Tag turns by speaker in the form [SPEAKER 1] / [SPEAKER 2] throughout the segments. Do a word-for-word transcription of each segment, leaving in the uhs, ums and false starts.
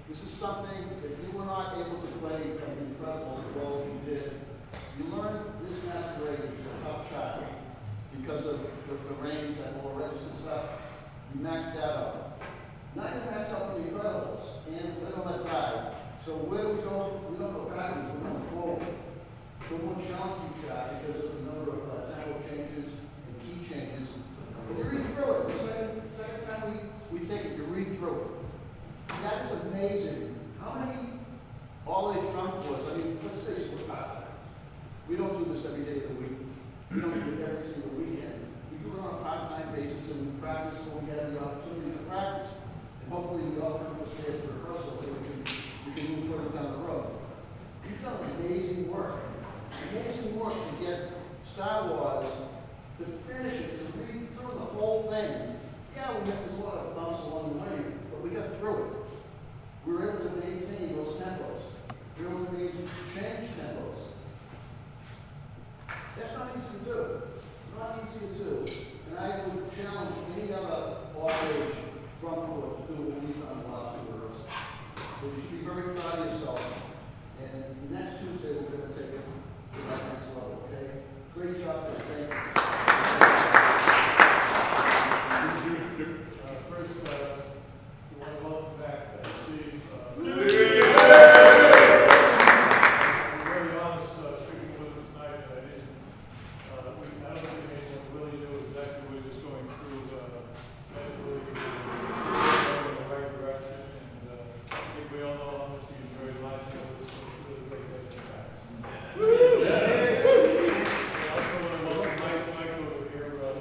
[SPEAKER 1] This is something, if you were not able to play the Incredibles as well as you did, you learned this masquerade was a tough child because of the, the range, that lower register stuff. You maxed that out. Now you max out the Incredibles, and we're gonna let die. So where do we go? We don't go backwards, we're going forward. So we're more challenging shot because of the number of uh, tempo changes and key changes. But you read through it. The second, the second time we, we take it, you read through it. That is amazing. How many all-age drum corps, I mean, let's face it, we're part-time. We don't do this every day of the week. We don't do it every single weekend. We do it on a part-time basis, and we practice when we have the opportunity to practice. And hopefully we all come upstairs for rehearsal so we can, we can move further down the road. You've done amazing work. Amazing work to get Star Wars to finish it, to read through the whole thing. Yeah, we had this lot of bumps along the way, but we got through it. We were able to maintain those tempos. We were able to maintain, change tempos. That's not easy to do. Not easy to do. And I would challenge any other all-age drum corps to do what we've done while we were rehearsing. So you should be very proud of yourself. And next Tuesday, we're going to take it to that next level, okay? Great job, guys. Thank you.
[SPEAKER 2] Uh, first, uh, I want to welcome back uh, Steve. Uh,
[SPEAKER 3] Yeah.
[SPEAKER 2] I'm very honest, uh, speaking with us tonight. I didn't, uh, we, I don't think anyone really knew exactly what he was going through uh, medically, going in the right direction, and uh, I think we all know how much he enjoyed life. So it's really great to have him back. I also want to welcome Mike, Mike over here. Uh,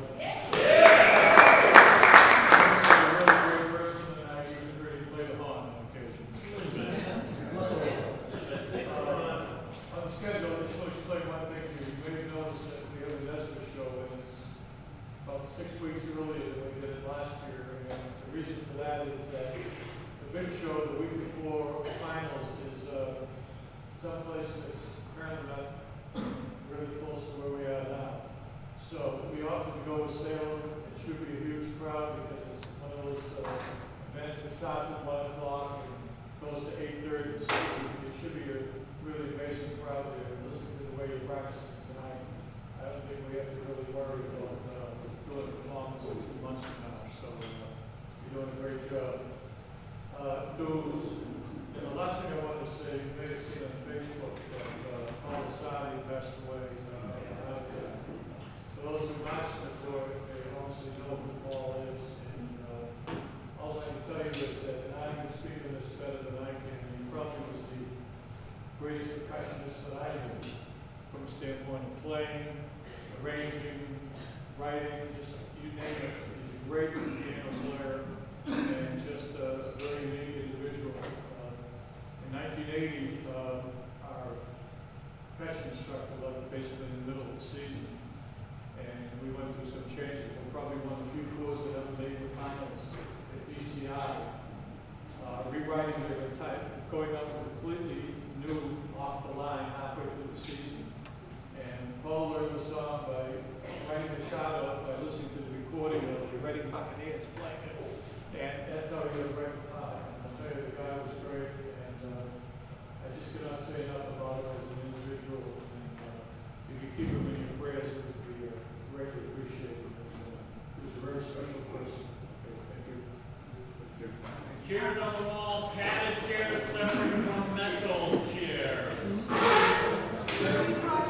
[SPEAKER 2] six weeks earlier than we did it last year, and the reason for that is that the big show the week before finals is uh, someplace that's apparently not really close to where we are now. So we opted to go with Salem. It should be a huge crowd because it's one of those uh, events that starts at one o'clock and goes to eight thirty. So it should be a really amazing crowd there. Listen to the way you're practicing tonight. I don't think we have to really worry about uh, doing the performance in two months from now, so uh, you're doing a great job. Uh, dues, and the last thing I wanted to say, you may have seen on Facebook that uh, Paul Asadi passed away. Uh, out there. For those who watch the board, they obviously know who Paul is, and uh, all I can tell you is that I can speak of this better than I can. He probably was the greatest percussionist that I knew, from the standpoint of playing, arranging, writing, just you name it. He's a great piano player and just a very unique individual. Uh, in nineteen eighty, uh, our percussion instructor left basically in the middle of the season, and we went through some changes. We're probably one of the few corps that ever made the finals at D C I. Uh, rewriting their entire, going up completely new off the line halfway through the season. And Paul learned the song by writing the chart up by listening to the recording of the Reading Buccaneers playing it. And that's how he got a great part. And I'll tell you, the guy was great, and uh, I just cannot say enough about him as an individual. And uh, if you keep him in your prayers, it would be uh, greatly appreciated. And, uh, he was a very special person. Okay, thank you.
[SPEAKER 3] Chairs on the wall, padded chairs separate from metal chairs.